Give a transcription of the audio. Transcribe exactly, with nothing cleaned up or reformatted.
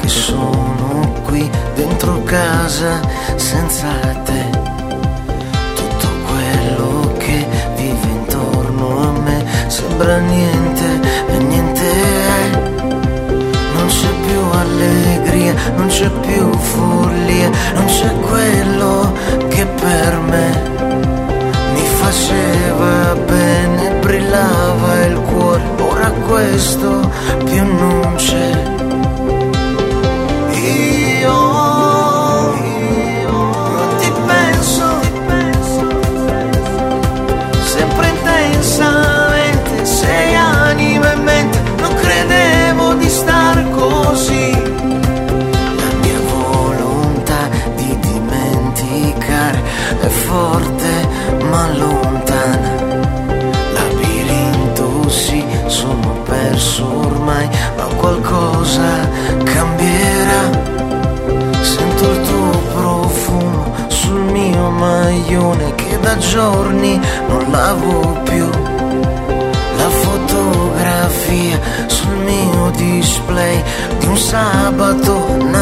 sono qui dentro casa senza te. Tutto quello che vive intorno a me sembra niente e niente è. Non c'è più allegria, non c'è più follia, non c'è quello che per me mi faceva bene, brillava il cuore. Ora questo più non c'è. Io, io non ti penso, sempre intensamente, sei anima e mente. Non credevo di star così. La mia volontà di dimenticare è forte ma lontana. Labirinto sì, sono perso ormai, ma qualcosa cambierà. Sento il tuo profumo sul mio maglione che da giorni non lavo più. La fotografia sul mio display di un sabato